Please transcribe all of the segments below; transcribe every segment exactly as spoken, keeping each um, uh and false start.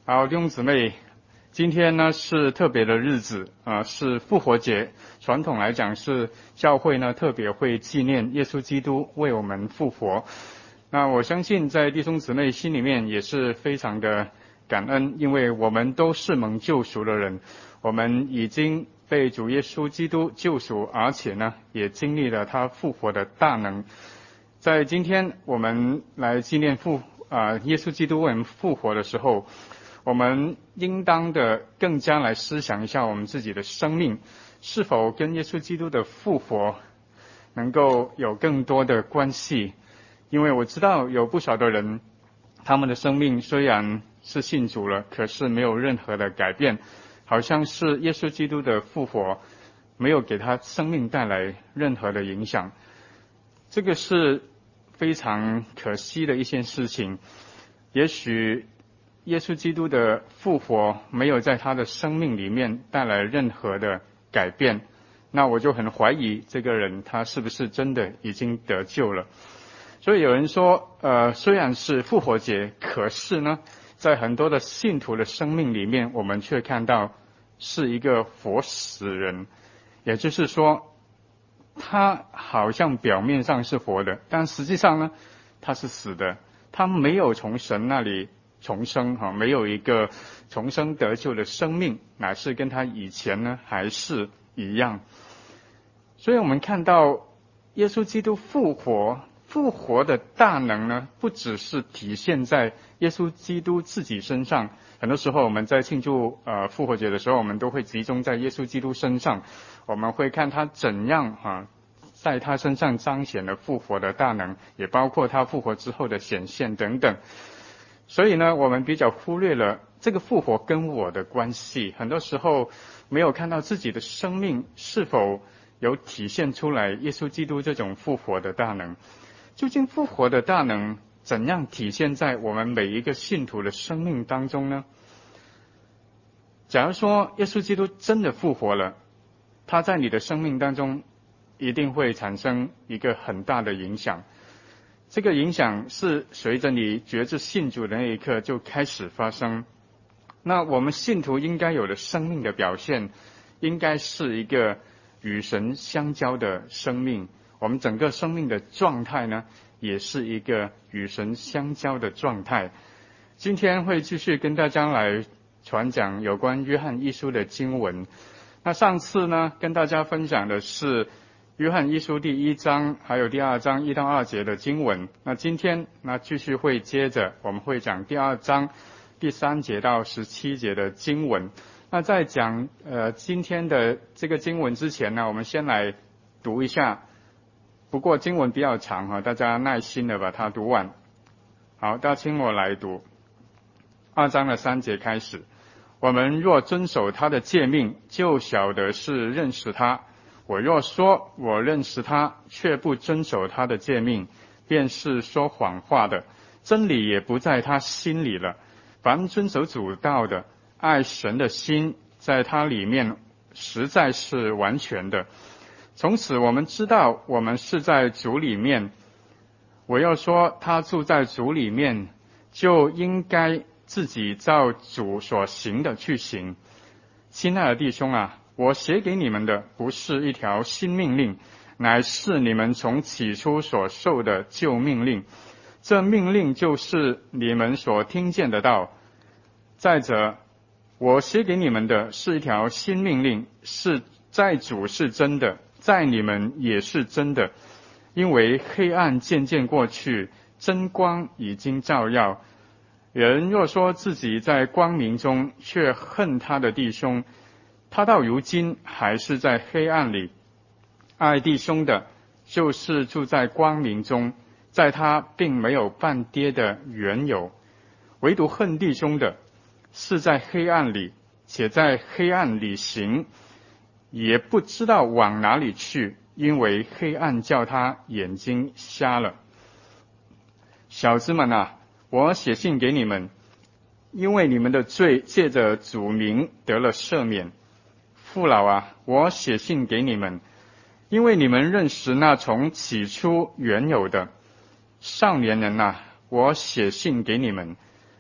好，弟兄姊妹，今天呢是特别的日子啊、呃，是复活节。传统来讲是教会呢特别会纪念耶稣基督为我们复活。那我相信在弟兄姊妹心里面也是非常的感恩，因为我们都是蒙救赎的人，我们已经被主耶稣基督救赎，而且呢也经历了他复活的大能。在今天我们来纪念复啊、呃、耶稣基督为我们复活的时候，我们应当的更加来思想一下我们自己的生命是否跟耶稣基督的复活能够有更多的关系。因为我知道有不少的人，他们的生命虽然是信主了，可是没有任何的改变，好像是耶稣基督的复活没有给他生命带来任何的影响。这个是非常可惜的一件事情。也许耶稣基督的复活没有在他的生命里面带来任何的改变，那我就很怀疑这个人他是不是真的已经得救了。所以有人说呃，虽然是复活节，可是呢在很多的信徒的生命里面，我们却看到是一个活死人。也就是说他好像表面上是活的，但实际上呢他是死的，他没有从神那里重生，没有一个重生得救的生命，乃是跟他以前呢还是一样。所以我们看到耶稣基督复活复活的大能呢，不只是体现在耶稣基督自己身上。很多时候我们在庆祝呃复活节的时候，我们都会集中在耶稣基督身上，我们会看他怎样啊在他身上彰显了复活的大能，也包括他复活之后的显现等等。所以呢我们比较忽略了这个复活跟我的关系，很多时候没有看到自己的生命是否有体现出来耶稣基督这种复活的大能。究竟复活的大能怎样体现在我们每一个信徒的生命当中呢？假如说耶稣基督真的复活了，他在你的生命当中一定会产生一个很大的影响。这个影响是随着你决志信主的那一刻就开始发生。那我们信徒应该有的生命的表现，应该是一个与神相交的生命。我们整个生命的状态呢，也是一个与神相交的状态。今天会继续跟大家来传讲有关约翰一书的经文。那上次呢，跟大家分享的是约翰一书第一章还有第二章一到二节的经文。那今天那继续会接着我们会讲第二章第三节到十七节的经文。那在讲呃今天的这个经文之前呢，我们先来读一下，不过经文比较长哈，大家耐心的把它读完。好，大家听我来读。二章的三节开始，我们若遵守他的诫命，就晓得是认识他。我若说我认识他，却不遵守他的诫命，便是说谎话的，真理也不在他心里了。凡遵守主道的，爱神的心在他里面实在是完全的。从此我们知道我们是在主里面。我要说他住在主里面，就应该自己照主所行的去行。亲爱的弟兄啊，我写给你们的不是一条新命令，乃是你们从起初所受的旧命令。这命令就是你们所听见的道。再者，我写给你们的是一条新命令，是在主是真的，在你们也是真的。因为黑暗渐渐过去，真光已经照耀。人若说自己在光明中，却恨他的弟兄，他到如今还是在黑暗里。爱弟兄的，就是住在光明中，在他并没有半跌的缘由。唯独恨弟兄的，是在黑暗里，且在黑暗里行，也不知道往哪里去，因为黑暗叫他眼睛瞎了。小子们啊，我写信给你们，因为你们的罪借着主名得了赦免。父老啊，我写信给你们，因为你们认识那从起初原有的。少年人啊，我写信给你们，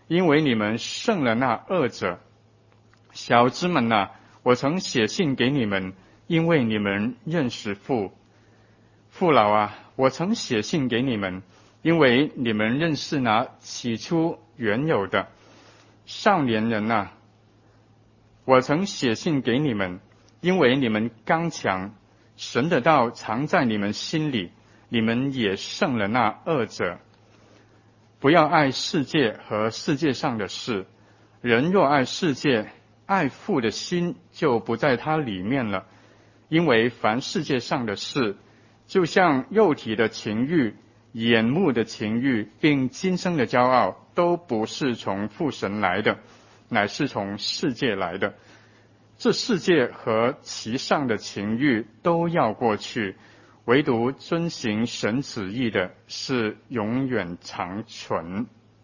因为你们胜了那恶者。小子们啊，我曾写信给你们，因为你们认识父。父老啊，我曾写信给你们，因为你们认识那起初原有的。少年人啊，我曾写信给你们，因为你们刚强，神的道藏在你们心里，你们也胜了那恶者。不要爱世界和世界上的事，人若爱世界，爱父的心就不在他里面了。因为凡世界上的事，就像肉体的情欲、眼目的情欲，并今生的骄傲，都不是从父神来的，乃是从世界来的。这世界和其上的情欲都要过去，唯独遵行神旨意的是永远长存。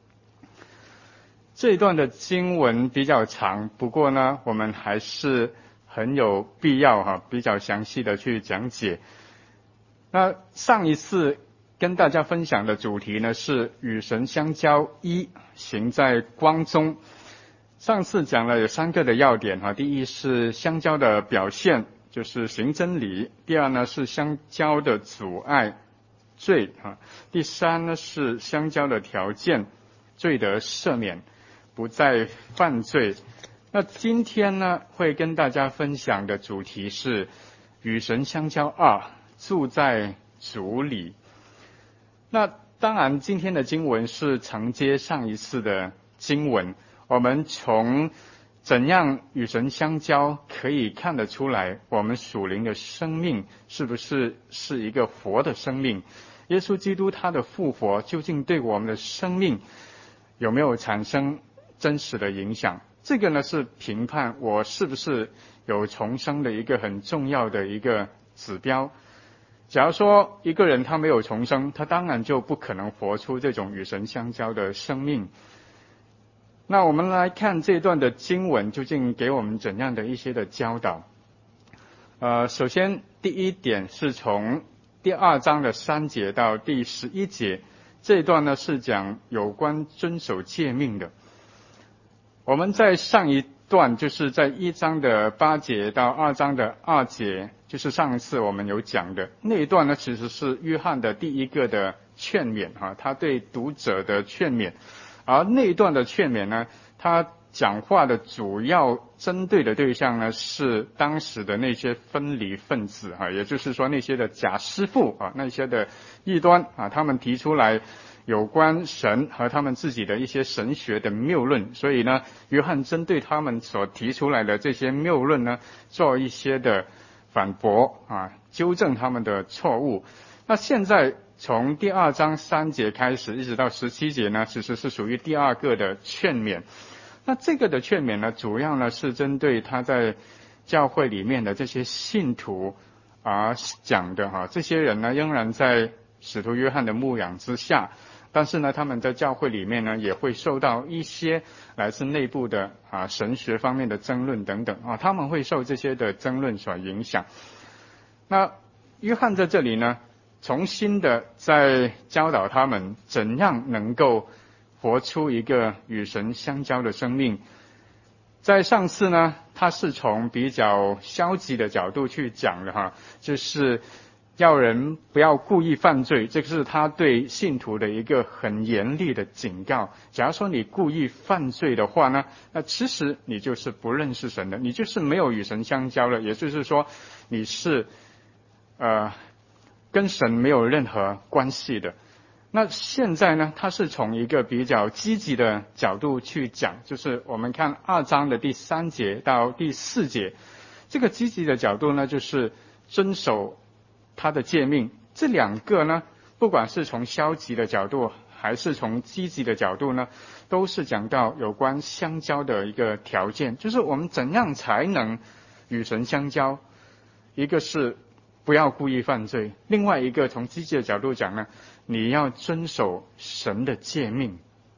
这一段的经文比较长，不过呢，我们还是很有必要哈，比较详细的去讲解。那上一次跟大家分享的主题呢是与神相交一，行在光中。上次讲了有三个的要点哈，第一是相交的表现，就是行真理；第二呢是相交的阻碍，罪哈；第三呢是相交的条件，罪得赦免，不再犯罪。那今天呢会跟大家分享的主题是与神相交二，住在主里。那当然今天的经文是承接上一次的经文，我们从怎样与神相交可以看得出来，我们属灵的生命是不是是一个活的生命。耶稣基督他的复活究竟对我们的生命有没有产生真实的影响，这个呢是评判我是不是有重生的一个很重要的一个指标。假如说一个人他没有重生，他当然就不可能活出这种与神相交的生命。那我们来看这段的经文究竟给我们怎样的一些的教导。呃，首先第一点是从第二章的三节到第十一节，这一段呢是讲有关遵守诫命的。我们在上一段就是在一章的八节到二章的二节，就是上一次我们有讲的那一段呢，其实是约翰的第一个的劝勉哈，他对读者的劝勉。而那一段的劝勉呢，他讲话的主要针对的对象呢是当时的那些分离分子哈，也就是说那些的假师傅啊，那些的异端啊，他们提出来有关神和他们自己的一些神学的谬论，所以呢，约翰针对他们所提出来的这些谬论呢，做一些的反驳啊，纠正他们的错误。那现在从第二章三节开始一直到十七节呢，其实是属于第二个的劝勉。那这个的劝勉呢，主要呢是针对他在教会里面的这些信徒而讲的哈。这些人呢仍然在使徒约翰的牧养之下，但是呢他们在教会里面呢也会受到一些来自内部的啊神学方面的争论等等啊，他们会受这些的争论所影响。那约翰在这里呢重新的在教导他们怎样能够活出一个与神相交的生命。在上次呢，他是从比较消极的角度去讲的哈，就是要人不要故意犯罪，这是他对信徒的一个很严厉的警告。假如说你故意犯罪的话呢，那其实你就是不认识神的，你就是没有与神相交了，也就是说你是呃跟神没有任何关系的。那现在呢，他是从一个比较积极的角度去讲，就是我们看二章的第三节到第四节，这个积极的角度呢，就是遵守他的诫命。这两个呢，不管是从消极的角度还是从积极的角度呢，都是讲到有关相交的一个条件，就是我们怎样才能与神相交。一个是不要故意犯罪，另外一个从积极的角度讲呢，你要遵守神的诫命。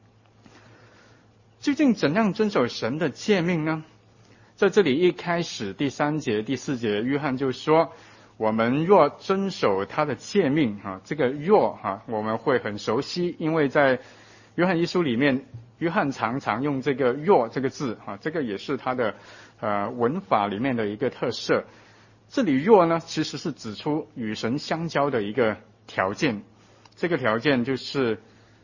究竟怎样遵守神的诫命呢？在这里一开始第三节第四节，约翰就说我们若遵守他的诫命啊，这个若啊我们会很熟悉，因为在约翰一书里面约翰常常用这个若这个字啊，这个也是他的呃文法里面的一个特色。这里若呢，其实是指出与神相交的一个条件，这个条件就是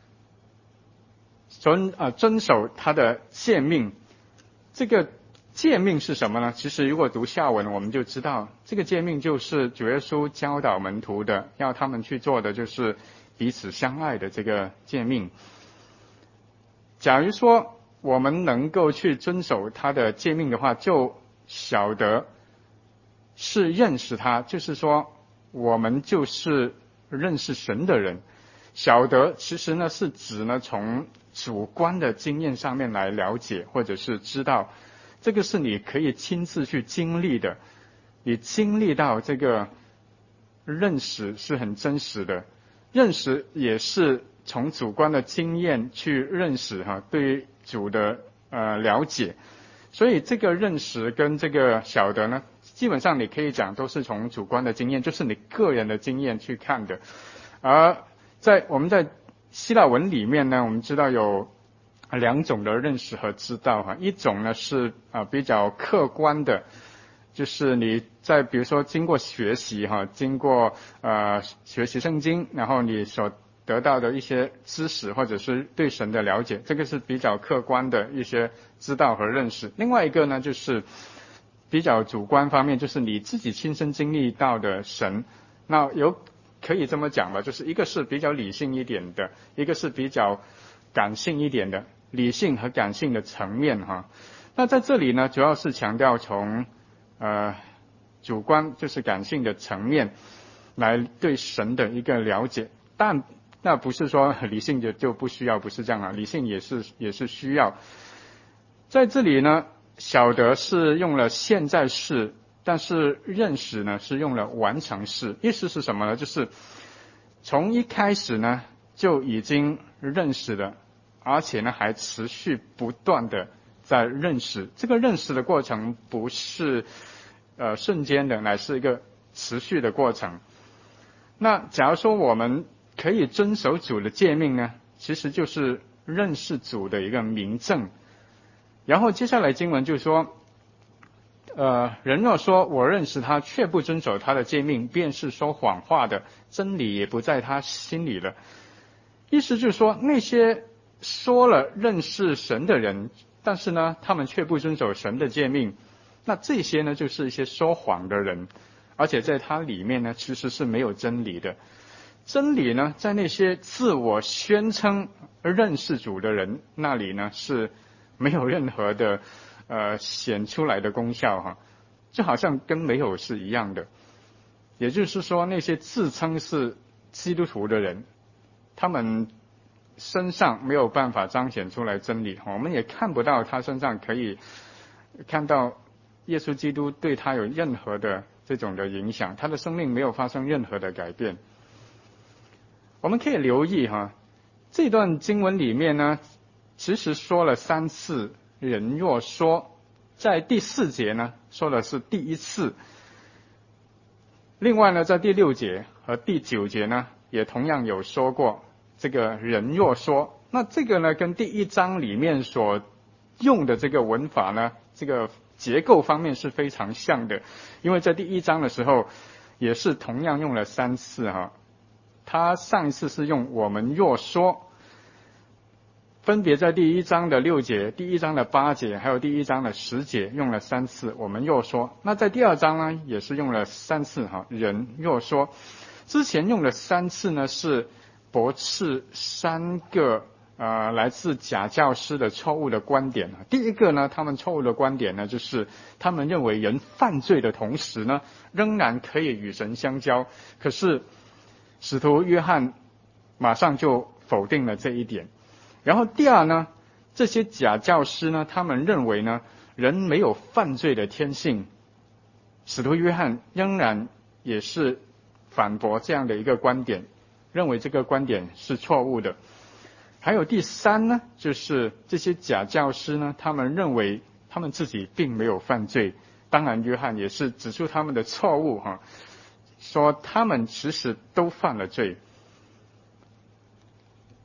遵呃遵守他的诫命。这个诫命是什么呢？其实如果读下文，我们就知道这个诫命就是主耶稣教导门徒的，要他们去做的就是彼此相爱的这个诫命。假如说我们能够去遵守他的诫命的话，就晓得是认识他，就是说我们就是认识神的人。晓得其实呢是指呢从主观的经验上面来了解或者是知道，这个是你可以亲自去经历的，你经历到这个认识是很真实的，认识也是从主观的经验去认识哈，对主的呃了解。所以这个认识跟这个晓得呢，基本上你可以讲都是从主观的经验，就是你个人的经验去看的。而在我们在希腊文里面呢，我们知道有两种的认识和知道哈，一种呢是啊、呃、比较客观的，就是你在比如说经过学习哈，经过呃学习圣经，然后你所得到的一些知识或者是对神的了解，这个是比较客观的一些知道和认识。另外一个呢就是比较主观方面，就是你自己亲身经历到的神。那有可以这么讲吧，就是一个是比较理性一点的，一个是比较感性一点的，理性和感性的层面哈。那在这里呢，主要是强调从呃主观就是感性的层面来对神的一个了解，但那不是说理性就就不需要，不是这样啊，理性也是也是需要。在这里呢，晓得是用了现在式，但是认识呢是用了完成式。意思是什么呢？就是从一开始呢就已经认识了，而且呢还持续不断的在认识。这个认识的过程不是呃瞬间的，乃是一个持续的过程。那假如说我们可以遵守主的诫命呢，其实就是认识主的一个明证。然后接下来经文就说呃，人若说我认识他，却不遵守他的诫命，便是说谎话的，真理也不在他心里了。意思就是说，那些说了认识神的人，但是呢，他们却不遵守神的诫命，那这些呢，就是一些说谎的人，而且在他里面呢，其实是没有真理的。真理呢，在那些自我宣称认识主的人那里呢，是没有任何的呃显出来的功效哈，就好像跟没有是一样的。也就是说，那些自称是基督徒的人，他们身上没有办法彰显出来真理，我们也看不到他身上可以看到耶稣基督对他有任何的这种的影响，他的生命没有发生任何的改变。我们可以留意哈，这段经文里面呢，其实说了三次人若说，在第四节呢说的是第一次。另外呢，在第六节和第九节呢，也同样有说过这个人若说。那这个呢，跟第一章里面所用的这个文法呢，这个结构方面是非常像的。因为在第一章的时候，也是同样用了三次哈。他上一次是用我们若说，分别在第一章的六节、第一章的八节，还有第一章的十节用了三次我们若说。那在第二章呢，也是用了三次哈，人若说。之前用了三次呢，是驳斥三个呃来自假教师的错误的观点。第一个呢，他们错误的观点呢，就是他们认为人犯罪的同时呢，仍然可以与神相交。可是使徒约翰马上就否定了这一点。然后第二呢，这些假教师呢，他们认为呢，人没有犯罪的天性。使徒约翰仍然也是反驳这样的一个观点，认为这个观点是错误的。还有第三呢，就是这些假教师呢，他们认为他们自己并没有犯罪。当然约翰也是指出他们的错误哈，说他们其实都犯了罪。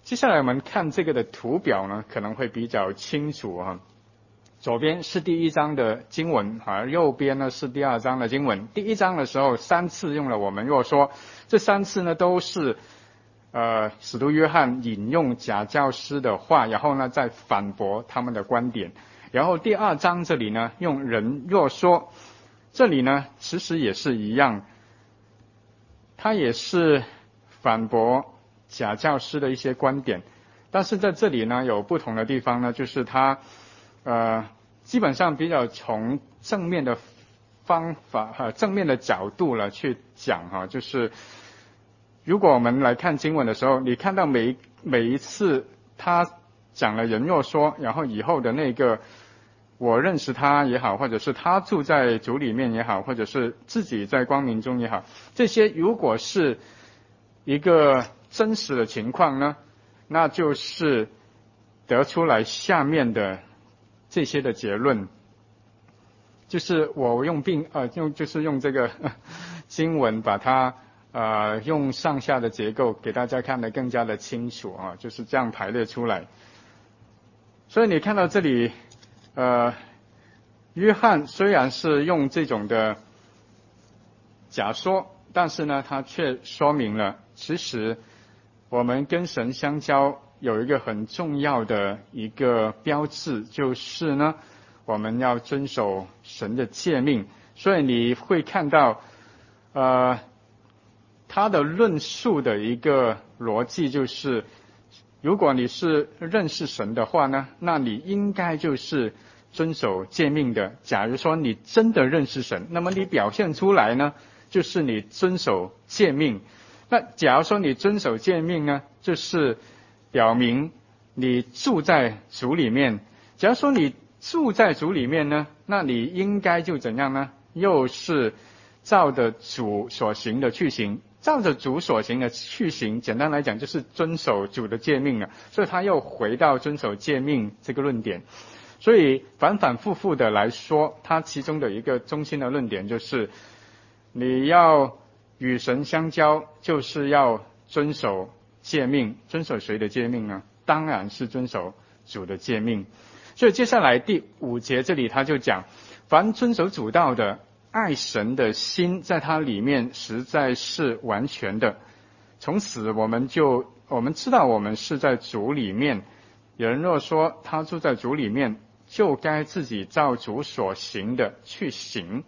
接下来我们看这个的图表呢，可能会比较清楚啊。左边是第一章的经文啊，右边呢是第二章的经文。第一章的时候三次用了我们若说，这三次呢都是呃使徒约翰引用假教师的话，然后呢再反驳他们的观点。然后第二章这里呢用人若说，这里呢其实也是一样，他也是反驳假教师的一些观点，但是在这里呢有不同的地方呢，就是他呃基本上比较从正面的方法呃正面的角度了去讲哈、啊，就是如果我们来看经文的时候，你看到每每一次他讲了人若说，然后以后的那个我认识他也好，或者是他住在主里面也好，或者是自己在光明中也好，这些如果是一个真实的情况呢，那就是得出来下面的这些的结论，就是我用并呃用就是用这个经文把它呃用上下的结构给大家看得更加的清楚啊，就是这样排列出来。所以你看到这里，呃，约翰虽然是用这种的假说，但是呢，他却说明了，其实我们跟神相交有一个很重要的一个标志，就是呢，我们要遵守神的诫命。所以你会看到，呃，他的论述的一个逻辑就是，如果你是认识神的话呢，那你应该就是遵守诫命的。假如说你真的认识神，那么你表现出来呢，就是你遵守诫命。那假如说你遵守诫命呢，就是表明你住在主里面。假如说你住在主里面呢，那你应该就怎样呢？又是照着主所行的去行。照着主所行的去行，简单来讲就是遵守主的诫命了。所以他又回到遵守诫命这个论点。所以反反复复的来说，他其中的一个中心的论点就是，你要与神相交，就是要遵守诫命。遵守谁的诫命呢？当然是遵守主的诫命。所以接下来第五节这里他就讲，凡遵守主道的，爱神的心在他里面实在是完全的。从此我们就我们知道我们是在主里面。人若说他住在主里面，就该自己照主所行的去行。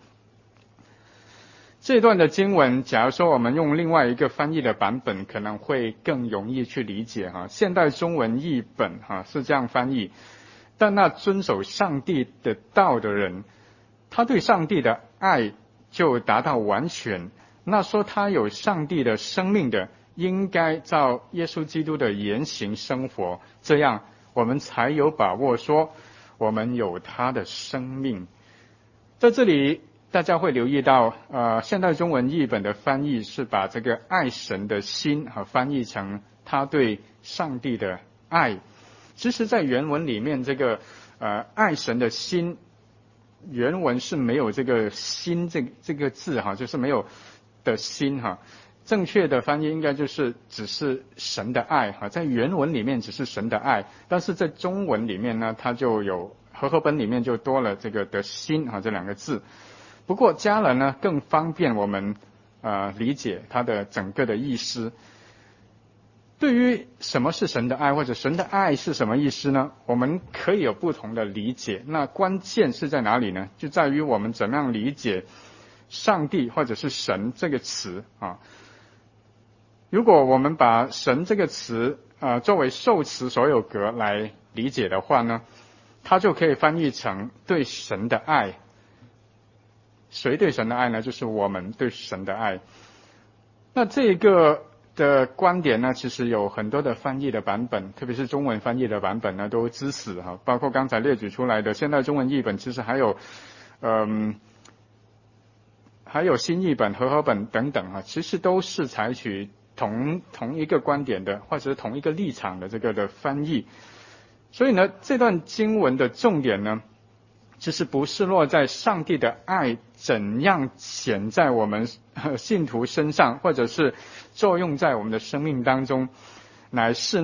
这段的经文，假如说我们用另外一个翻译的版本，可能会更容易去理解哈。现代中文译本哈是这样翻译，但那遵守上帝的道的人，他对上帝的爱就达到完全。那说他有上帝的生命的，应该照耶稣基督的言行生活，这样我们才有把握说我们有他的生命。在这里大家会留意到，呃，现代中文译本的翻译是把这个爱神的心啊翻译成他对上帝的爱。其实在原文里面，这个呃爱神的心，原文是没有这个心这这个字哈，就是没有的心哈。正确的翻译应该就是只是神的爱哈，在原文里面只是神的爱，但是在中文里面呢，它就有和合本里面就多了这个的心哈这两个字。不过加了呢，更方便我们呃理解它的整个的意思。对于什么是神的爱，或者神的爱是什么意思呢？我们可以有不同的理解。那关键是在哪里呢？就在于我们怎么样理解上帝或者是神这个词啊。如果我们把神这个词呃作为受词所有格来理解的话呢，它就可以翻译成对神的爱。谁对神的爱呢？就是我们对神的爱。那这个的观点呢，其实有很多的翻译的版本，特别是中文翻译的版本呢都支持哈，包括刚才列举出来的现代中文译本，其实还有嗯还有新译本、和合本等等啊，其实都是采取同同一个观点的，或者是同一个立场的这个的翻译。所以呢，这段经文的重点呢，其实不是落在上帝的爱怎样显在我们信徒身上，或者是作用在我们的生命当中，乃是呢，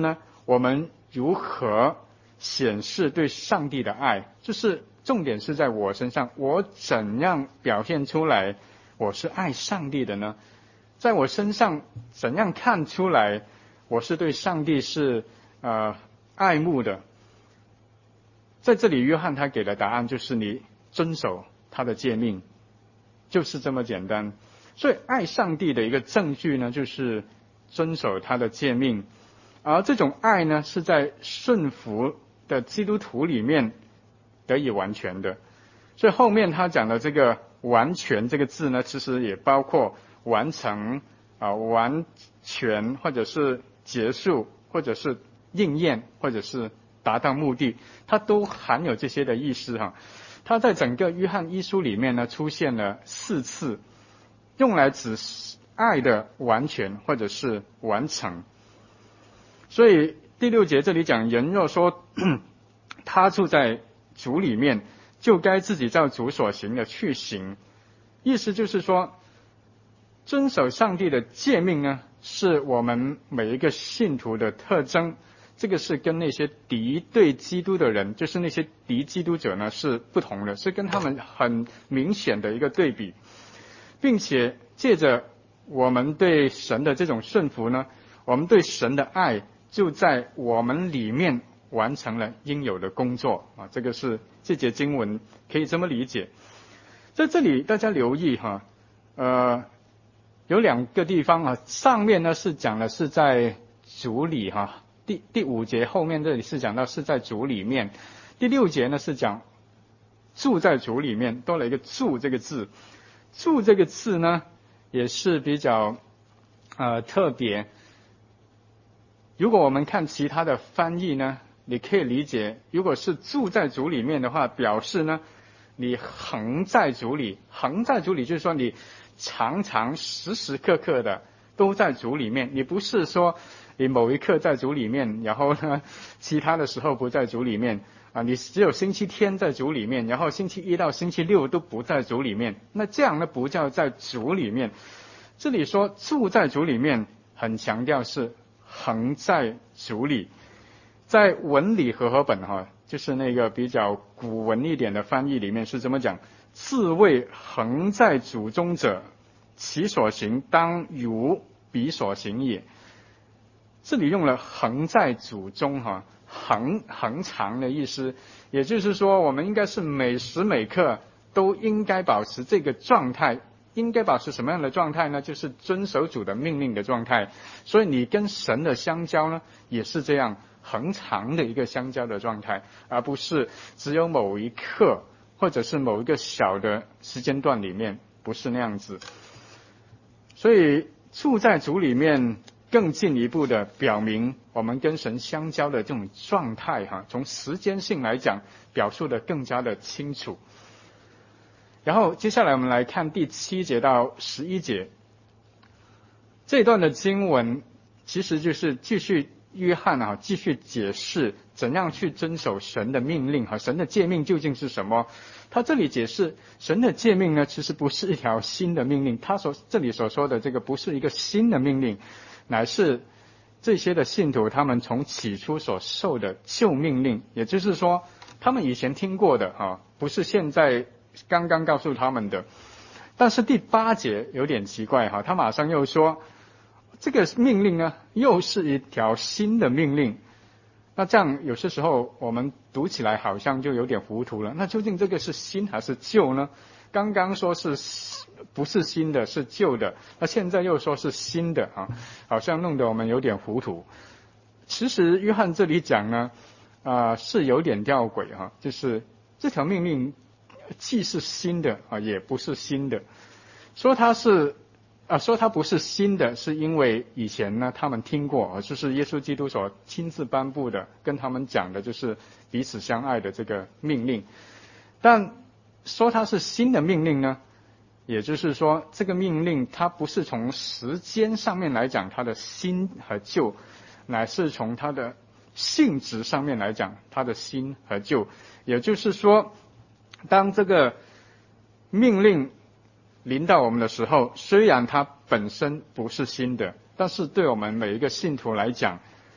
我们如何显示对上帝的爱，就是重点是在我身上，我怎样表现出来我是爱上帝的呢？在我身上怎样看出来我是对上帝是呃爱慕的？在这里约翰他给的答案就是你遵守他的诫命，就是这么简单。所以爱上帝的一个证据呢，就是遵守他的诫命，而这种爱呢，是在顺服的基督徒里面得以完全的。所以后面他讲的这个完全这个字呢，其实也包括完成啊、完全，或者是结束，或者是应验，或者是达到目的，它都含有这些的意思哈。它在整个约翰一书里面呢，出现了四次，用来指爱的完全或者是完成。所以第六节这里讲，人若说他住在主里面，就该自己照主所行的去行。意思就是说，遵守上帝的诫命呢，是我们每一个信徒的特征。这个是跟那些敌对基督的人，就是那些敌基督者呢是不同的，是跟他们很明显的一个对比，并且借着我们对神的这种顺服呢，我们对神的爱就在我们里面完成了应有的工作啊。这个是这节经文可以这么理解。在这里大家留意哈，呃，有两个地方啊，上面呢是讲的是在主里哈。第第五节后面这里是讲到是在主里面，第六节呢是讲住在主里面，多了一个住这个字。住这个字呢也是比较呃特别。如果我们看其他的翻译呢，你可以理解，如果是住在主里面的话，表示呢你恒在主里，恒在主里就是说你常常时时刻刻的都在主里面，你不是说你某一刻在主里面，然后呢其他的时候不在主里面啊，你只有星期天在主里面，然后星期一到星期六都不在主里面，那这样呢不叫在主里面。这里说住在主里面，很强调是恒在主里。在文理和合本哈，就是那个比较古文一点的翻译里面是这么讲：自谓恒在主中者，其所行当如彼所行也。这里用了恒在主中哈，恒恒长的意思，也就是说我们应该是每时每刻都应该保持这个状态。应该保持什么样的状态呢？就是遵守主的命令的状态。所以你跟神的相交呢，也是这样恒长的一个相交的状态，而不是只有某一刻或者是某一个小的时间段里面，不是那样子。所以住在主里面更进一步的表明我们跟神相交的这种状态哈，从时间性来讲表述的更加的清楚。然后接下来我们来看第七节到十一节这一段的经文，其实就是继续约翰啊继续解释怎样去遵守神的命令和神的诫命究竟是什么。他这里解释神的诫命呢，其实不是一条新的命令，他所这里所说的这个不是一个新的命令，乃是这些的信徒他们从起初所受的旧命令，也就是说他们以前听过的啊，不是现在刚刚告诉他们的。但是第八节有点奇怪哈，他马上又说这个命令呢又是一条新的命令。那这样有些时候我们读起来好像就有点糊涂了，那究竟这个是新还是旧呢？刚刚说是不是新的，是旧的，那现在又说是新的啊，好像弄得我们有点糊涂。其实约翰这里讲呢啊、呃、是有点吊诡哈，就是这条命令既是新的啊，也不是新的。说它是啊，说它不是新的，是因为以前呢他们听过，就是耶稣基督所亲自颁布的，跟他们讲的就是彼此相爱的这个命令。但说它是新的命令呢，也就是说这个命令它不是从时间上面来讲它的新和旧，乃是从它的性质上面来讲它的新和旧。也就是说当这个命令临到我们的时候，虽然它本身不是新的，但是对我们每一个信徒来讲，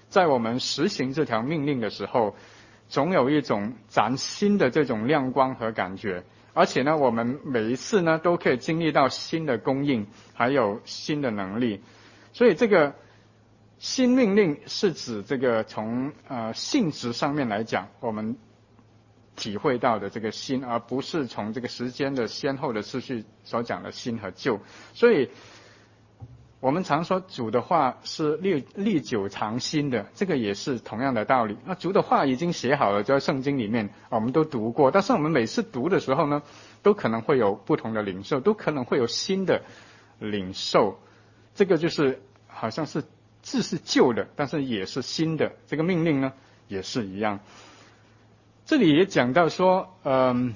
在我们实行这条命令的时候，总有一种崭新的这种亮光和感觉，而且呢，我们每一次呢都可以经历到新的供应，还有新的能力。所以这个新命令是指这个从呃性质上面来讲，我们体会到的这个新，而不是从这个时间的先后的次序所讲的新和旧。所以我们常说主的话是历历久常新的，这个也是同样的道理。那主的话已经写好了，在圣经里面我们都读过，但是我们每次读的时候呢，都可能会有不同的领受，都可能会有新的领受。这个就是好像是字是旧的，但是也是新的，这个命令呢也是一样。这里也讲到说，嗯，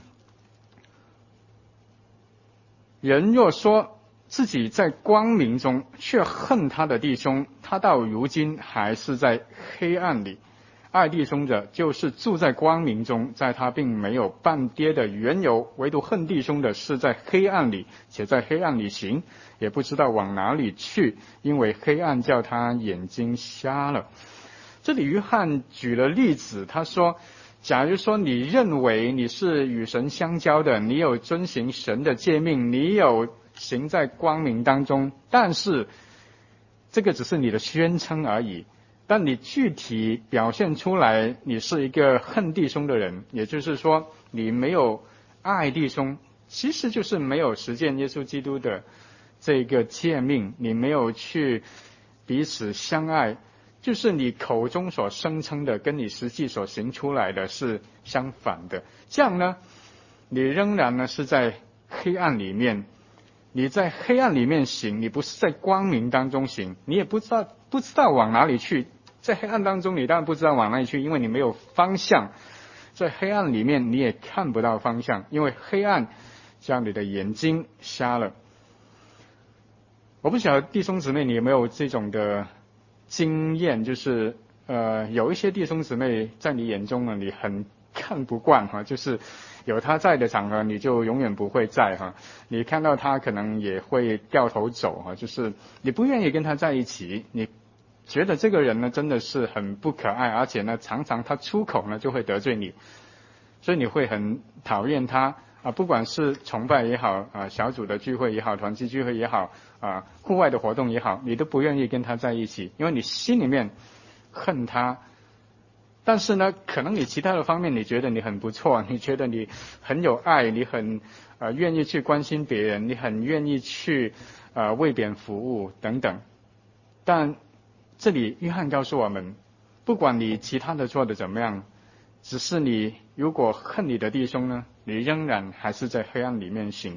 人若说自己在光明中，却恨他的弟兄，他到如今还是在黑暗里。爱弟兄者，就是住在光明中，在他并没有半跌的缘由；唯独恨弟兄的，是在黑暗里，且在黑暗里行，也不知道往哪里去，因为黑暗叫他眼睛瞎了。这里约翰举了例子，他说，假如说你认为你是与神相交的，你有遵行神的诫命，你有行在光明当中，但是这个只是你的宣称而已。但你具体表现出来你是一个恨弟兄的人，也就是说你没有爱弟兄，其实就是没有实践耶稣基督的这个诫命，你没有去彼此相爱，就是你口中所声称的跟你实际所行出来的是相反的。这样呢，你仍然呢是在黑暗里面，你在黑暗里面行，你不是在光明当中行，你也不知道不知道往哪里去。在黑暗当中你当然不知道往哪里去，因为你没有方向。在黑暗里面你也看不到方向，因为黑暗将你的眼睛瞎了。我不晓得弟兄姊妹你有没有这种的经验，就是呃有一些弟兄姊妹在你眼中呢你很看不惯哈，就是有他在的场合你就永远不会在哈，你看到他可能也会掉头走哈，就是你不愿意跟他在一起，你觉得这个人呢真的是很不可爱，而且呢常常他出口呢就会得罪你，所以你会很讨厌他啊，不管是崇拜也好啊，小组的聚会也好，团契聚会也好啊，户外的活动也好，你都不愿意跟他在一起，因为你心里面恨他。但是呢，可能你其他的方面你觉得你很不错，你觉得你很有爱，你很呃愿意去关心别人，你很愿意去呃为别人服务等等。但这里约翰告诉我们，不管你其他的做的怎么样，只是你如果恨你的弟兄呢，你仍然还是在黑暗里面行。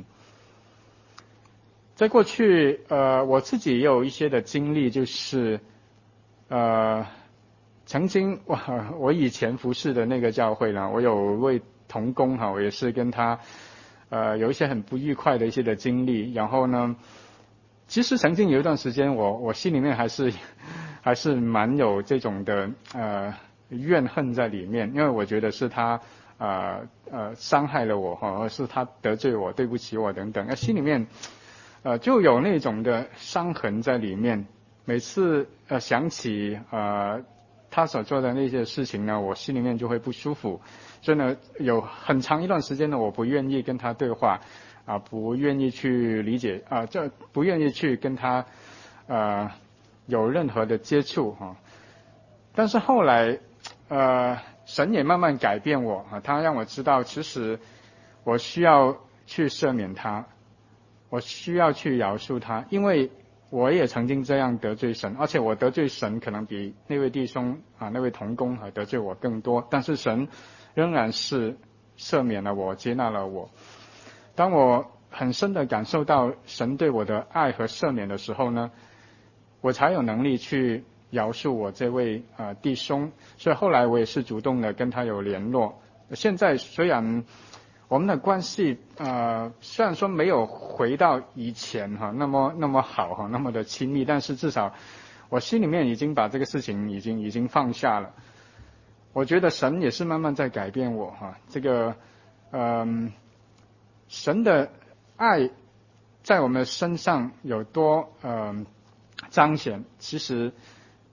在过去呃我自己也有一些的经历，就是呃曾经我我以前服侍的那个教会呢，我有位同工哈，我也是跟他呃有一些很不愉快的一些的经历，然后呢其实曾经有一段时间我我心里面还是还是蛮有这种的呃怨恨在里面，因为我觉得是他呃呃伤害了我哈，是他得罪我，对不起我等等，那心里面呃就有那种的伤痕在里面。每次呃想起呃他所做的那些事情呢，我心里面就会不舒服，所以呢有很长一段时间呢我不愿意跟他对话啊，不愿意去理解啊，这不愿意去跟他呃有任何的接触哈。但是后来呃神也慢慢改变我啊，他让我知道其实我需要去赦免他，我需要去饶恕他，因为我也曾经这样得罪神，而且我得罪神可能比那位弟兄啊那位同工啊得罪我更多，但是神仍然是赦免了我，接纳了我。当我很深的感受到神对我的爱和赦免的时候呢，我才有能力去饶恕我这位呃弟兄，所以后来我也是主动的跟他有联络。现在虽然我们的关系呃虽然说没有回到以前哈那么那么好哈那么的亲密，但是至少我心里面已经把这个事情已经已经放下了。我觉得神也是慢慢在改变我哈，这个嗯。神的爱在我们身上有多呃彰显，其实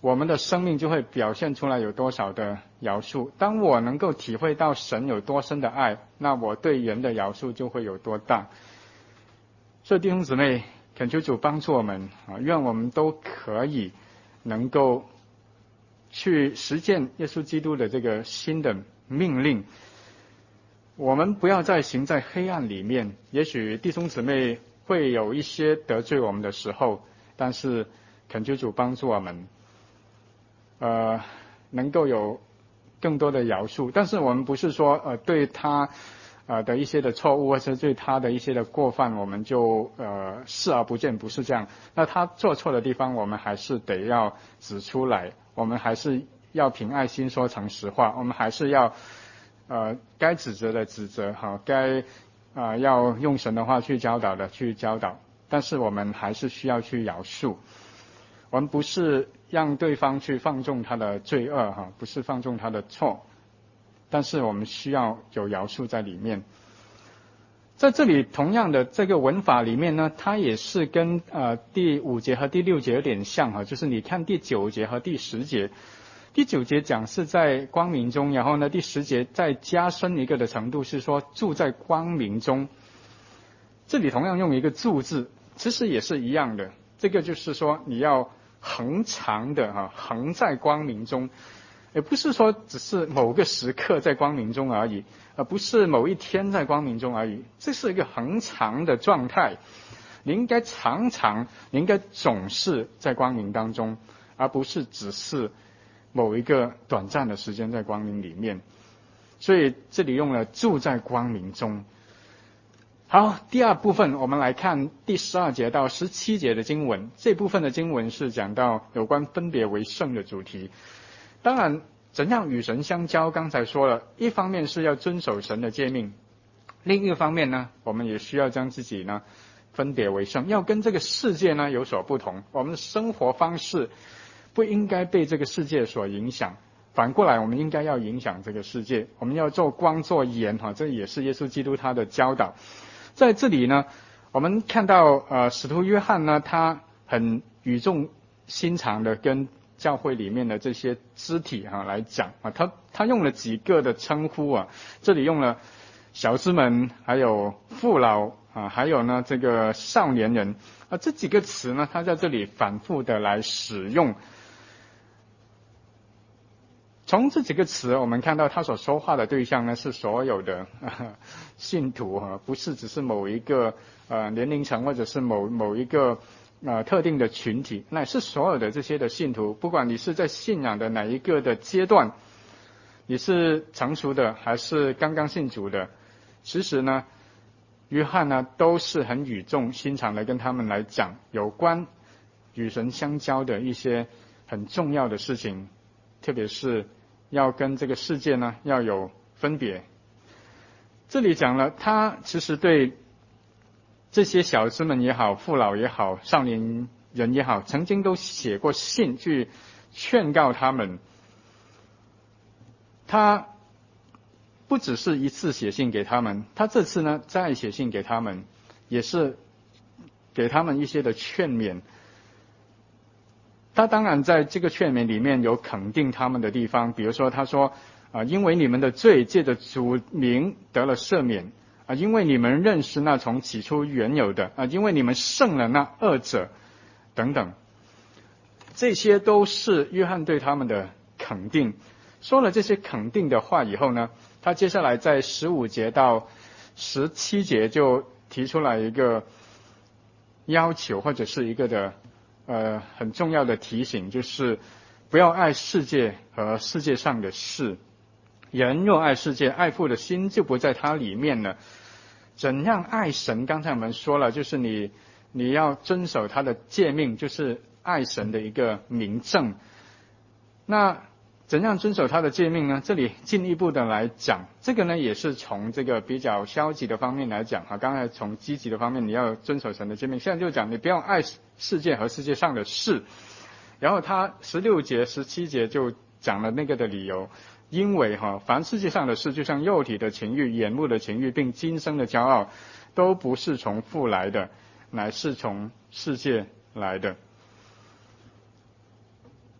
我们的生命就会表现出来有多少的饶恕。当我能够体会到神有多深的爱，那我对人的饶恕就会有多大。所以弟兄姊妹，恳求主帮助我们啊，愿我们都可以能够去实践耶稣基督的这个新的命令。我们不要再行在黑暗里面。也许弟兄姊妹会有一些得罪我们的时候，但是恳求主帮助我们呃，能够有更多的饶恕。但是我们不是说呃对他呃的一些的错误，或是对他的一些的过犯，我们就呃视而不见，不是这样。那他做错的地方，我们还是得要指出来，我们还是要凭爱心说诚实话，我们还是要呃该指责的指责，哈，该啊、呃、要用神的话去教导的去教导。但是我们还是需要去饶恕。我们不是让对方去放纵他的罪恶哈，不是放纵他的错，但是我们需要有饶恕在里面。在这里同样的这个文法里面呢，它也是跟呃第五节和第六节有点像哈，就是你看第九节和第十节，第九节讲是在光明中，然后呢第十节再加深一个的程度是说住在光明中。这里同样用一个住字，其实也是一样的，这个就是说你要恒长的哈，恒在光明中，也不是说只是某个时刻在光明中而已，而不是某一天在光明中而已，这是一个恒长的状态。你应该常常，你应该总是在光明当中，而不是只是某一个短暂的时间在光明里面。所以这里用了住在光明中。好，第二部分我们来看第十二节到十七节的经文。这部分的经文是讲到有关分别为圣的主题。当然怎样与神相交，刚才说了，一方面是要遵守神的诫命，另一个方面呢，我们也需要将自己呢分别为圣，要跟这个世界呢有所不同。我们的生活方式不应该被这个世界所影响，反过来我们应该要影响这个世界。我们要做光做盐哈，这也是耶稣基督他的教导。在这里呢，我们看到呃，使徒约翰呢，他很语重心长的跟教会里面的这些肢体哈、啊、来讲啊，他他用了几个的称呼啊，这里用了小子们，还有父老啊，还有呢这个少年人啊，这几个词呢，他在这里反复的来使用。从这几个词我们看到他所说话的对象呢是所有的、呃、信徒啊，不是只是某一个呃年龄层或者是某某一个呃特定的群体，乃是所有的这些的信徒，不管你是在信仰的哪一个的阶段，你是成熟的还是刚刚信主的，其实呢约翰呢都是很语重心长的跟他们来讲有关与神相交的一些很重要的事情，特别是要跟这个世界呢要有分别。这里讲了他其实对这些小子们也好，父老也好，少年人也好，曾经都写过信去劝告他们。他不只是一次写信给他们，他这次呢再写信给他们，也是给他们一些的劝勉。他当然在这个劝勉里面有肯定他们的地方，比如说他说啊、呃，因为你们的罪借着主名得了赦免啊、呃，因为你们认识那从起初原有的啊、呃，因为你们胜了那恶者等等，这些都是约翰对他们的肯定。说了这些肯定的话以后呢，他接下来在十五节到十七节就提出来一个要求，或者是一个的呃，很重要的提醒，就是不要爱世界和世界上的事。人若爱世界，爱父的心就不在它里面了。怎样爱神？刚才我们说了，就是你你要遵守他的诫命，就是爱神的一个明证。那怎样遵守他的诫命呢？这里进一步的来讲，这个呢也是从这个比较消极的方面来讲啊。刚才从积极的方面，你要遵守神的诫命，现在就讲你不要爱世界和世界上的事。然后他十六节、十七节就讲了那个的理由，因为哈，凡世界上的事，就像肉体的情欲、眼目的情欲，并今生的骄傲，都不是从父来的，乃是从世界来的。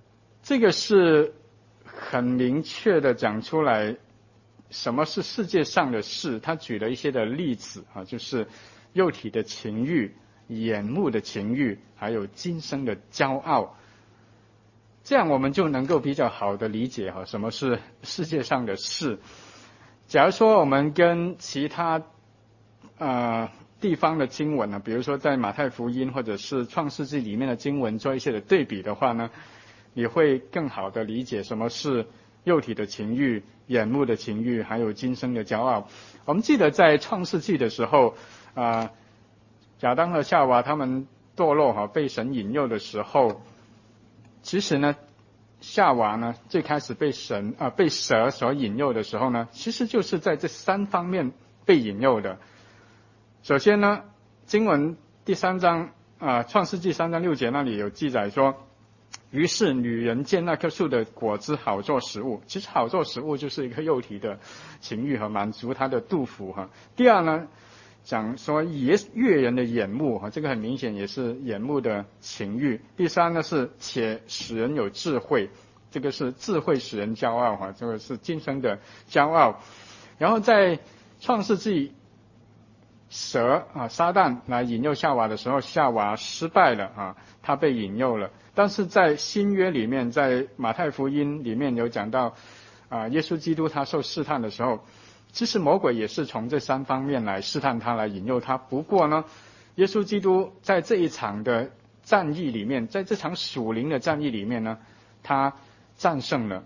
这个是很明确的讲出来什么是世界上的事。他举了一些的例子啊，就是肉体的情欲、眼目的情欲，还有今生的骄傲。这样我们就能够比较好的理解哈，什么是世界上的事。假如说我们跟其他呃地方的经文呢，比如说在马太福音或者是创世纪里面的经文做一些的对比的话呢，你会更好的理解什么是肉体的情欲、眼目的情欲，还有今生的骄傲。我们记得在创世纪的时候，啊、呃，亚当和夏娃他们堕落哈，被神引诱的时候，其实呢，夏娃呢最开始被神啊、呃、被蛇所引诱的时候呢，其实就是在这三方面被引诱的。首先呢，经文第三章啊、呃，创世纪三章六节那里有记载说，于是女人见那棵树的果子好做食物。其实好做食物就是一个肉体的情欲和满足她的肚腹哈。第二呢，讲说也悦人的眼目哈，这个很明显也是眼目的情欲。第三呢是且使人有智慧，这个是智慧使人骄傲哈，这个是今生的骄傲。然后在创世纪，蛇啊，撒旦来引诱夏娃的时候，夏娃失败了啊，她被引诱了。但是在新约里面，在马太福音里面有讲到啊，耶稣基督他受试探的时候，其实魔鬼也是从这三方面来试探他，来引诱他。不过呢，耶稣基督在这一场的战役里面，在这场属灵的战役里面呢，他战胜了。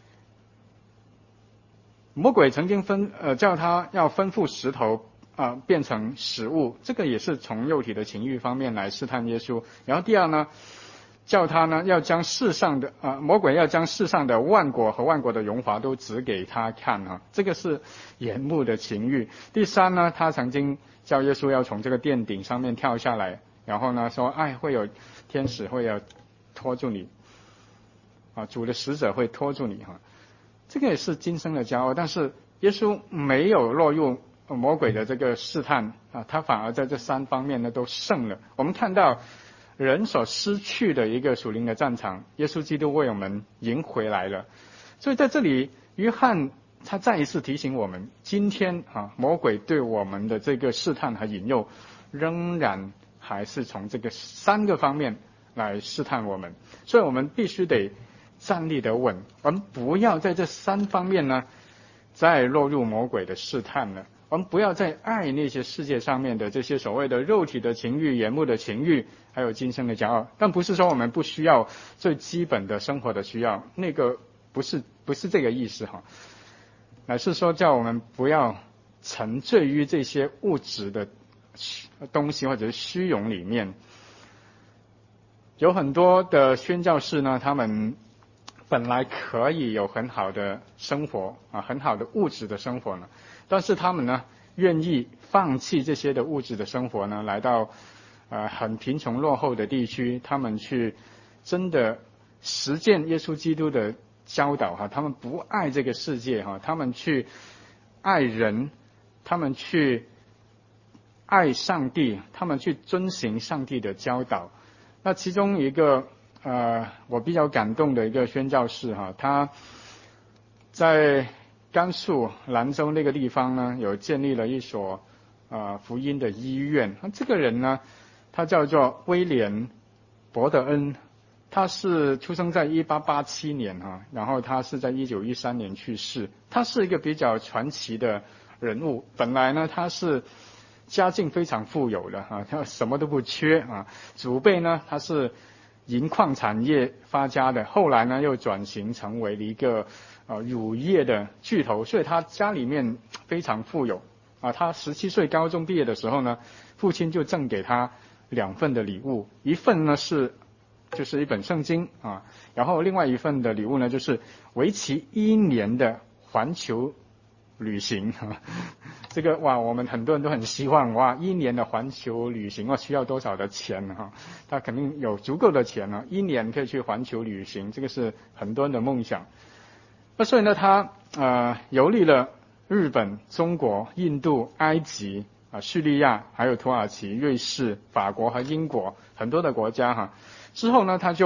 魔鬼曾经分呃叫他要吩咐石头啊、呃、变成食物，这个也是从肉体的情欲方面来试探耶稣。然后第二呢，叫他呢要将世上的啊、呃、魔鬼要将世上的万国和万国的荣华都指给他看啊，这个是眼目的情欲。第三呢，他曾经叫耶稣要从这个殿顶上面跳下来，然后呢说，哎，会有天使会要拖住你啊，主的使者会拖住你哈。这个也是今生的骄傲，但是耶稣没有落入魔鬼的这个试探啊，他反而在这三方面呢都胜了。我们看到人所失去的一个属灵的战场，耶稣基督为我们赢回来了。所以在这里，约翰他再一次提醒我们，今天啊，魔鬼对我们的这个试探和引诱，仍然还是从这个三个方面来试探我们，所以我们必须得站立得稳，我们不要在这三方面呢再落入魔鬼的试探了。我们不要再爱那些世界上面的这些所谓的肉体的情欲、眼目的情欲，还有今生的骄傲。但不是说我们不需要最基本的生活的需要，那个不是不是这个意思哈，乃是说叫我们不要沉醉于这些物质的东西或者是虚荣里面。有很多的宣教士呢，他们本来可以有很好的生活啊，很好的物质的生活呢，但是他们呢愿意放弃这些的物质的生活呢，来到呃很贫穷落后的地区，他们去真的实践耶稣基督的教导哈，他们不爱这个世界哈，他们去爱人，他们去爱上帝，他们去遵行上帝的教导。那其中一个呃，我比较感动的一个宣教士哈，他在甘肃兰州那个地方呢，有建立了一所呃福音的医院。这个人呢，他叫做威廉·伯德恩，他是出生在一八八七年哈，然后他是在一九一三年去世。他是一个比较传奇的人物。本来呢，他是家境非常富有的哈，他什么都不缺啊。祖辈呢，他是银矿产业发家的，后来呢又转型成为了一个呃乳业的巨头，所以他家里面非常富有啊。他十七岁高中毕业的时候呢，父亲就赠给他两份的礼物，一份呢是就是一本圣经啊，然后另外一份的礼物呢就是为期一年的环球旅行啊。这个哇，我们很多人都很希望哇，一年的环球旅行啊，需要多少的钱哈？他肯定有足够的钱啊，一年可以去环球旅行，这个是很多人的梦想。那所以呢，他呃游历了日本、中国、印度、埃及啊、叙利亚，还有土耳其、瑞士、法国和英国很多的国家哈。之后呢，他就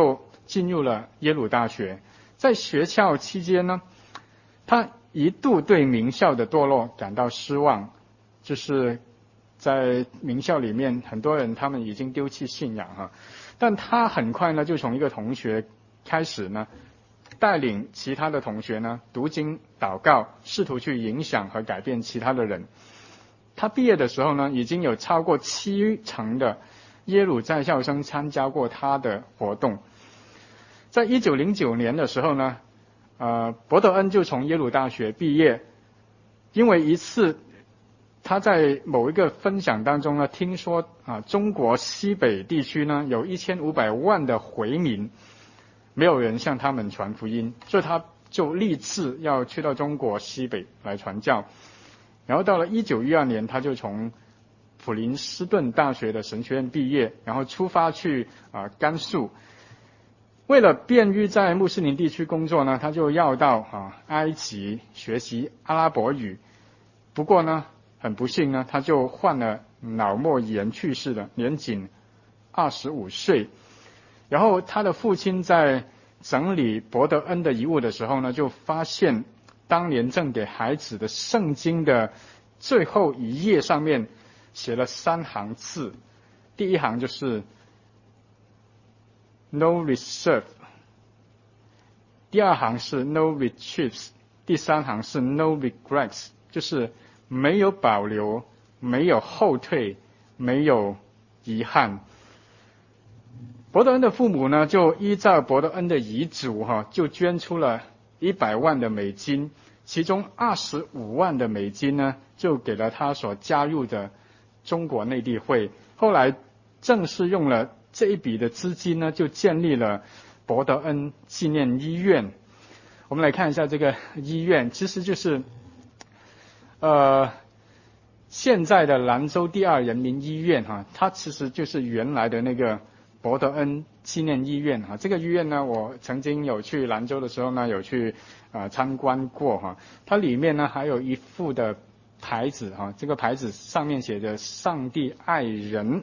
进入了耶鲁大学。在学校期间呢，他一度对名校的堕落感到失望，就是在名校里面，很多人他们已经丢弃信仰哈，但他很快呢就从一个同学开始呢，带领其他的同学呢读经祷告，试图去影响和改变其他的人。他毕业的时候呢，已经有超过七成的耶鲁在校生参加过他的活动。在一九零九年的时候呢，呃，伯德恩就从耶鲁大学毕业，因为一次他在某一个分享当中呢，听说啊，中国西北地区呢有一千五百万的回民，没有人向他们传福音，所以他就立志要去到中国西北来传教。然后到了一九一二年，他就从普林斯顿大学的神学院毕业，然后出发去啊、呃、甘肃。为了便于在穆斯林地区工作呢，他就要到啊埃及学习阿拉伯语。不过呢，很不幸呢，他就患了脑膜炎去世了，年仅二十五岁。然后他的父亲在整理伯德恩的遗物的时候呢，就发现当年赠给孩子的圣经的最后一页上面写了三行字，第一行就是 No reserve， 第二行是 No retreats， 第三行是 No regrets， 就是没有保留，没有后退，没有遗憾。伯德恩的父母呢，就依照伯德恩的遗嘱哈，就捐出了一百万的美金，其中二十五万的美金呢，就给了他所加入的中国内地会。后来正是用了这一笔的资金呢，就建立了伯德恩纪念医院。我们来看一下这个医院，其实就是呃现在的兰州第二人民医院哈，它其实就是原来的那个伯德恩纪念医院哈。这个医院呢，我曾经有去兰州的时候呢，有去啊、呃、参观过哈。它里面呢还有一副的牌子哈，这个牌子上面写着"上帝爱人"。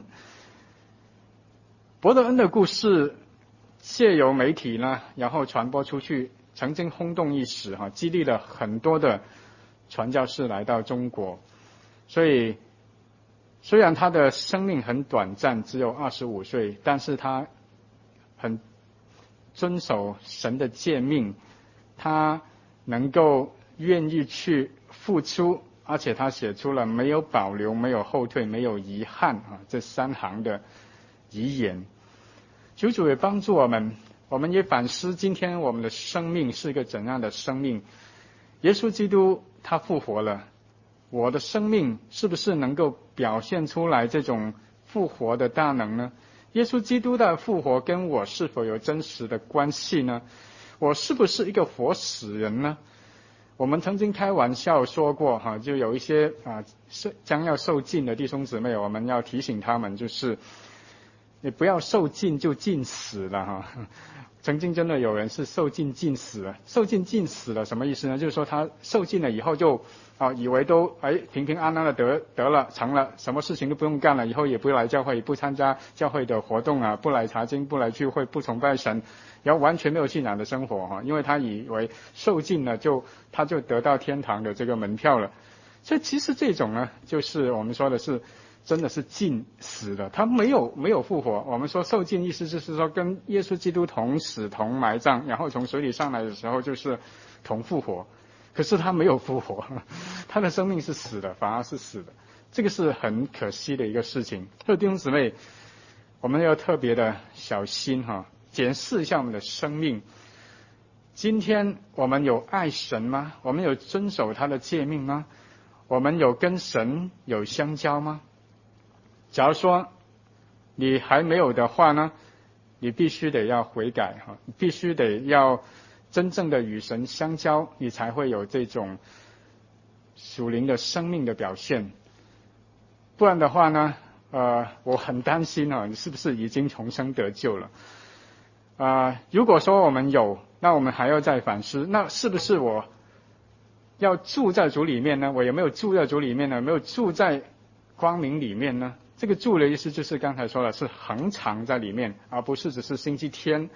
伯德恩的故事借由媒体呢，然后传播出去，曾经轰动一时哈，激励了很多的传教士来到中国。所以虽然他的生命很短暂，只有二十五岁，但是他很遵守神的诫命，他能够愿意去付出，而且他写出了没有保留、没有后退、没有遗憾啊这三行的遗言。求主也帮助我们，我们也反思今天我们的生命是一个怎样的生命。耶稣基督他复活了，我的生命是不是能够表现出来这种复活的大能呢？耶稣基督的复活跟我是否有真实的关系呢？我是不是一个活死人呢？我们曾经开玩笑说过哈，就有一些啊将要受尽的弟兄姊妹，我们要提醒他们，就是你不要受尽就尽死了哈。曾经真的有人是受尽尽死了，受尽尽死了什么意思呢？就是说他受尽了以后就啊以为都哎平平安安的得得了成了，什么事情都不用干了，以后也不来教会，不参加教会的活动啊，不来查经，不来聚会，不崇拜神，然后完全没有信仰的生活哈，因为他以为受尽了就他就得到天堂的这个门票了。所以其实这种呢，就是我们说的是真的是尽死了，他没有没有复活。我们说受尽意思就是说跟耶稣基督同死同埋葬，然后从水里上来的时候就是同复活，可是他没有复活，他的生命是死的，反而是死的，这个是很可惜的一个事情。所以弟兄姊妹，我们要特别的小心哈，检视一下我们的生命。今天我们有爱神吗？我们有遵守他的诫命吗？我们有跟神有相交吗？假如说你还没有的话呢，你必须得要悔改哈，必须得要真正的与神相交，你才会有这种属灵的生命的表现。不然的话呢，呃，我很担心啊，你是不是已经重生得救了？啊、呃，如果说我们有，那我们还要再反思，那是不是我要住在主里面呢？我有没有住在主里面呢？有没有住在光明里面呢？这个住的意思就是刚才说了，是恒常在里面，而不是只是星期天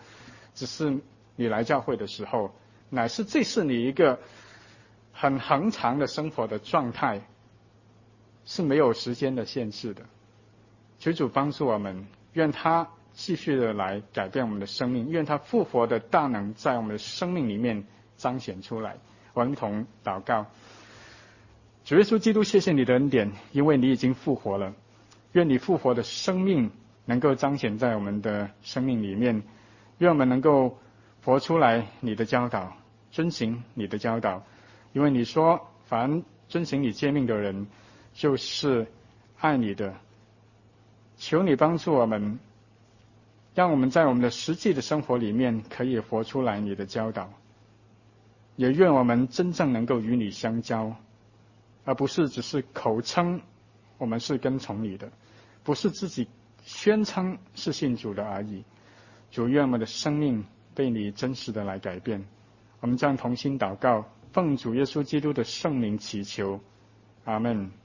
只是你来教会的时候，乃是这是你一个很恒常的生活的状态，是没有时间的限制的。求主帮助我们，愿他继续的来改变我们的生命，愿他复活的大能在我们的生命里面彰显出来。我们同祷告。主耶稣基督，谢谢你的恩典，因为你已经复活了，愿你复活的生命能够彰显在我们的生命里面，愿我们能够活出来你的教导，遵行你的教导，因为你说凡遵行你诫命的人就是爱你的。求你帮助我们，让我们在我们的实际的生活里面可以活出来你的教导，也愿我们真正能够与你相交，而不是只是口称我们是跟从你的，不是自己宣称是信主的而已。主，愿我们的生命被你真实的来改变。我们这样同心祷告，奉主耶稣基督的圣名祈求，阿们。